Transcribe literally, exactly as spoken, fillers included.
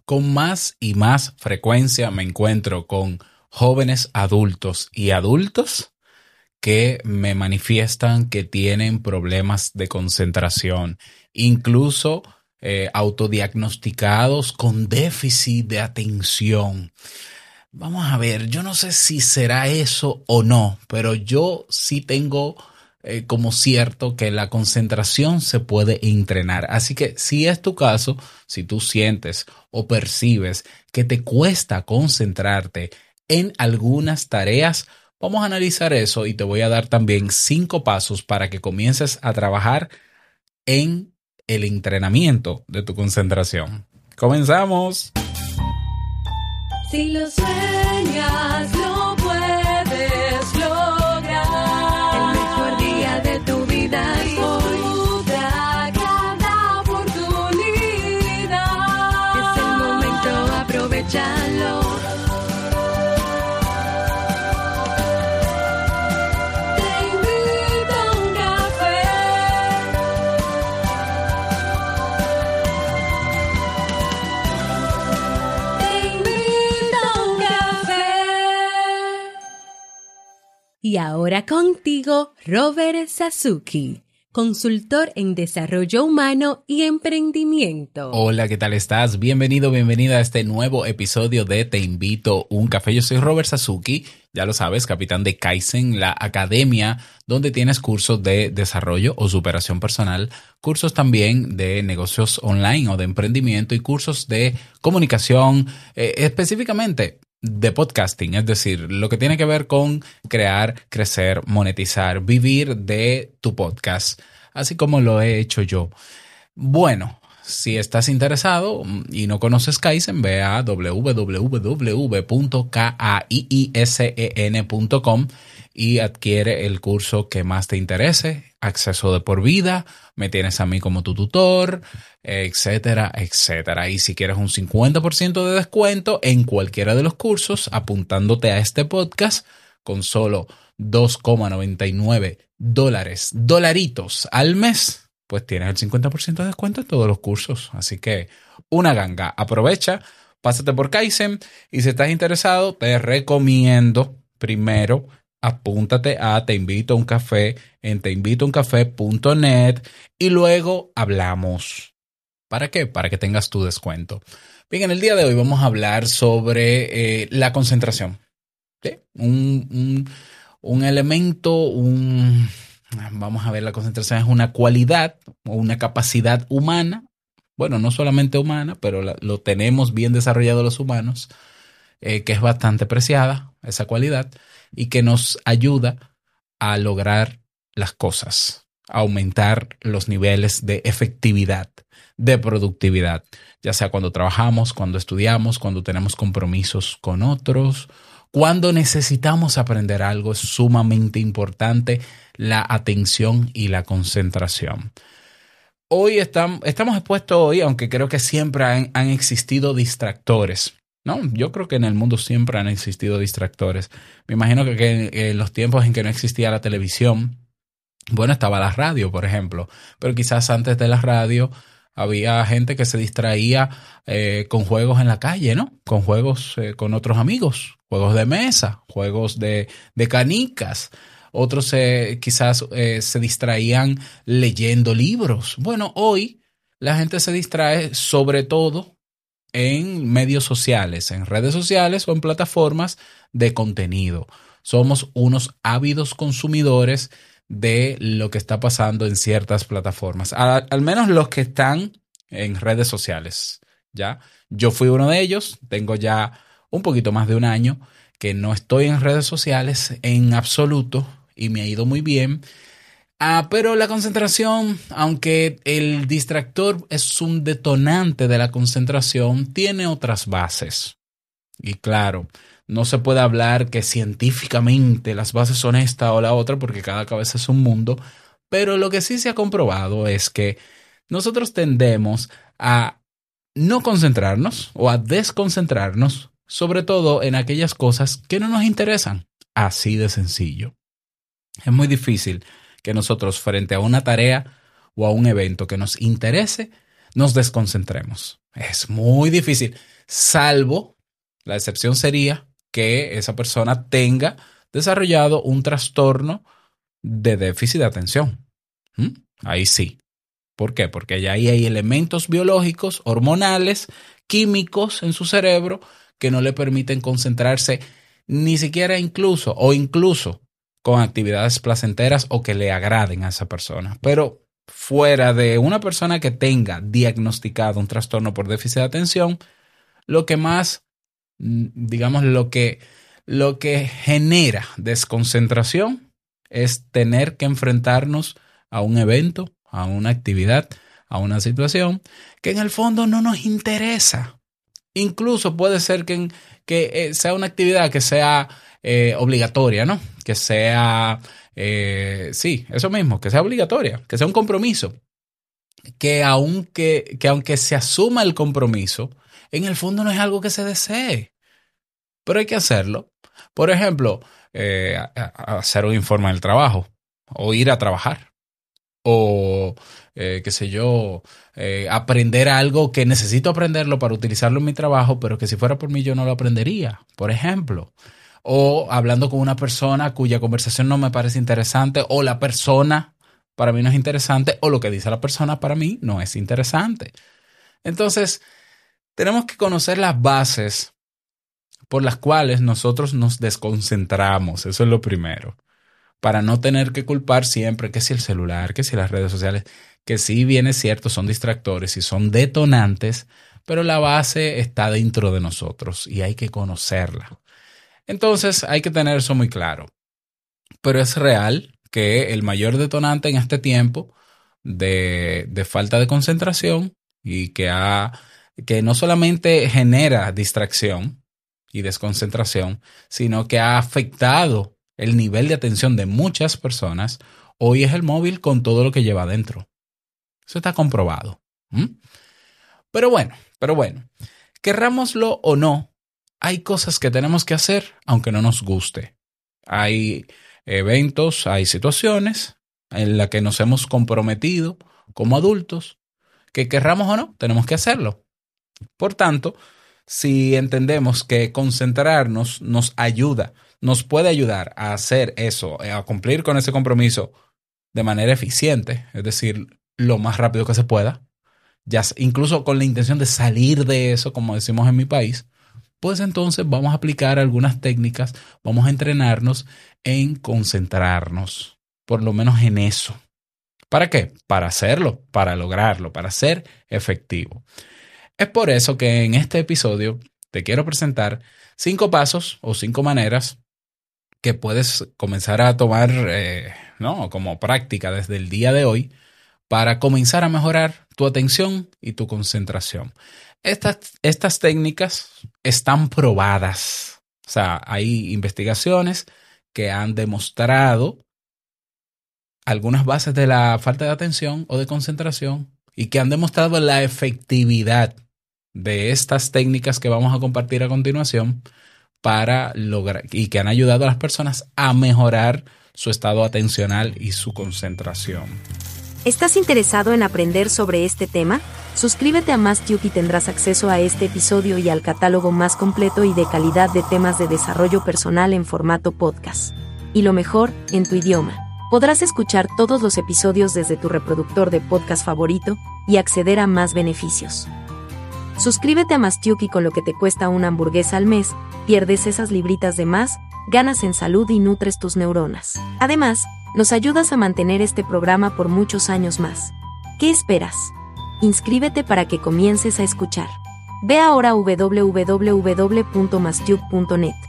Con más y más frecuencia me encuentro con jóvenes adultos y adultos que me manifiestan que tienen problemas de concentración, incluso eh, autodiagnosticados con déficit de atención. Vamos a ver, yo no sé si será eso o no, pero yo sí tengo eh, como cierto que la concentración se puede entrenar. Así que si es tu caso, si tú sientes o percibes que te cuesta concentrarte en algunas tareas, vamos a analizar eso y te voy a dar también cinco pasos para que comiences a trabajar en el entrenamiento de tu concentración. ¡Comenzamos! Si lo sueñas, lo puedes lograr. El mejor día de tu vida es hoy. Disfruta cada oportunidad. Es el momento, aprovechalo. Y ahora contigo, Robert Sasuki, consultor en desarrollo humano y emprendimiento. Hola, ¿qué tal estás? Bienvenido, bienvenida a este nuevo episodio de Te Invito un Café. Yo soy Robert Sasuki, ya lo sabes, capitán de Kaizen, la academia donde tienes cursos de desarrollo o superación personal, cursos también de negocios online o de emprendimiento y cursos de comunicación, eh, específicamente de podcasting, es decir, lo que tiene que ver con crear, crecer, monetizar, vivir de tu podcast, así como lo he hecho yo. Bueno, si estás interesado y no conoces Kaizen, ve a w w w punto kaizen punto com y adquiere el curso que más te interese, acceso de por vida, me tienes a mí como tu tutor, etcétera, etcétera. Y si quieres un cincuenta por ciento de descuento en cualquiera de los cursos, apuntándote a este podcast con solo dos coma noventa y nueve dólares, dolaritos al mes, pues tienes el cincuenta por ciento de descuento en todos los cursos. Así que una ganga, aprovecha, pásate por Kaizen y si estás interesado, te recomiendo primero apúntate a Te Invito a un Café en te invito un café punto net y luego hablamos. ¿Para qué? Para que tengas tu descuento. Bien, en el día de hoy vamos a hablar sobre eh, la concentración. ¿Sí? Un, un, un elemento, un... Vamos a ver, la concentración es una cualidad o una capacidad humana. Bueno, no solamente humana, pero la, lo tenemos bien desarrollado los humanos, eh, que es bastante preciada, esa cualidad, y que nos ayuda a lograr las cosas, a aumentar los niveles de efectividad, de productividad, ya sea cuando trabajamos, cuando estudiamos, cuando tenemos compromisos con otros, cuando necesitamos aprender algo. Es sumamente importante la atención y la concentración. Hoy estamos, estamos expuestos hoy, aunque creo que siempre han, han existido distractores. No, yo creo que en el mundo siempre han existido distractores. Me imagino que, que en los tiempos en que no existía la televisión, bueno, estaba la radio, por ejemplo, pero quizás antes de la radio había gente que se distraía eh, con juegos en la calle, ¿no? Con juegos eh, con otros amigos, juegos de mesa, juegos de, de canicas. Otros eh, quizás eh, se distraían leyendo libros. Bueno, hoy la gente se distrae sobre todo en medios sociales, en redes sociales o en plataformas de contenido. Somos unos ávidos consumidores de lo que está pasando en ciertas plataformas, al, al menos los que están en redes sociales, ¿ya? Yo fui uno de ellos, tengo ya un poquito más de un año que no estoy en redes sociales en absoluto y me ha ido muy bien. Ah, pero la concentración, aunque el distractor es un detonante de la concentración, tiene otras bases. Y claro, no se puede hablar que científicamente las bases son esta o la otra porque cada cabeza es un mundo, pero lo que sí se ha comprobado es que nosotros tendemos a no concentrarnos o a desconcentrarnos, sobre todo en aquellas cosas que no nos interesan. Así de sencillo. Es muy difícil que nosotros frente a una tarea o a un evento que nos interese, nos desconcentremos. Es muy difícil. salvo, la excepción sería que esa persona tenga desarrollado un trastorno de déficit de atención. ¿Mm? Ahí sí. ¿Por qué? Porque ya ahí hay elementos biológicos, hormonales, químicos en su cerebro que no le permiten concentrarse ni siquiera incluso o incluso con actividades placenteras o que le agraden a esa persona. Pero fuera de una persona que tenga diagnosticado un trastorno por déficit de atención, lo que más, digamos, lo que, lo que genera desconcentración es tener que enfrentarnos a un evento, a una actividad, a una situación que en el fondo no nos interesa. Incluso puede ser que, que sea una actividad que sea eh, obligatoria, ¿no? Que sea, eh, sí, eso mismo, que sea obligatoria, que sea un compromiso. Que aunque, que aunque se asuma el compromiso, en el fondo no es algo que se desee. Pero hay que hacerlo. Por ejemplo, eh, hacer un informe del trabajo o ir a trabajar. O, eh, qué sé yo, eh, aprender algo que necesito aprenderlo para utilizarlo en mi trabajo, pero que si fuera por mí yo no lo aprendería, por ejemplo. O hablando con una persona cuya conversación no me parece interesante, o la persona para mí no es interesante, o lo que dice la persona para mí no es interesante. Entonces, tenemos que conocer las bases por las cuales nosotros nos desconcentramos. Eso es lo primero. Para no tener que culpar siempre que si el celular, que si las redes sociales, que sí bien es cierto, son distractores y son detonantes, pero la base está dentro de nosotros y hay que conocerla. Entonces hay que tener eso muy claro. Pero es real que el mayor detonante en este tiempo de, de falta de concentración y que, ha, que no solamente genera distracción y desconcentración, sino que ha afectado el nivel de atención de muchas personas, hoy es el móvil con todo lo que lleva adentro. Eso está comprobado. ¿Mm? Pero bueno, pero bueno, querrámoslo o no, hay cosas que tenemos que hacer aunque no nos guste. Hay eventos, hay situaciones en las que nos hemos comprometido como adultos, que querramos o no, tenemos que hacerlo. Por tanto, si entendemos que concentrarnos nos ayuda, nos puede ayudar a hacer eso, a cumplir con ese compromiso de manera eficiente, es decir, lo más rápido que se pueda, ya incluso con la intención de salir de eso, como decimos en mi país, pues entonces vamos a aplicar algunas técnicas, vamos a entrenarnos en concentrarnos, por lo menos en eso. ¿Para qué? Para hacerlo, para lograrlo, para ser efectivo. Es por eso que en este episodio te quiero presentar cinco pasos o cinco maneras que puedes comenzar a tomar eh, ¿no? como práctica desde el día de hoy para comenzar a mejorar tu atención y tu concentración. Estas, estas técnicas están probadas. O sea, hay investigaciones que han demostrado algunas bases de la falta de atención o de concentración y que han demostrado la efectividad de estas técnicas que vamos a compartir a continuación para lograr y que han ayudado a las personas a mejorar su estado atencional y su concentración. ¿Estás interesado en aprender sobre este tema? Suscríbete a MassTube y tendrás acceso a este episodio y al catálogo más completo y de calidad de temas de desarrollo personal en formato podcast. Y lo mejor, en tu idioma. Podrás escuchar todos los episodios desde tu reproductor de podcast favorito y acceder a más beneficios. Suscríbete a MassTube y con lo que te cuesta una hamburguesa al mes, pierdes esas libritas de más, ganas en salud y nutres tus neuronas. Además, nos ayudas a mantener este programa por muchos años más. ¿Qué esperas? Inscríbete para que comiences a escuchar. Ve ahora a doble u doble u doble u punto masstube punto net.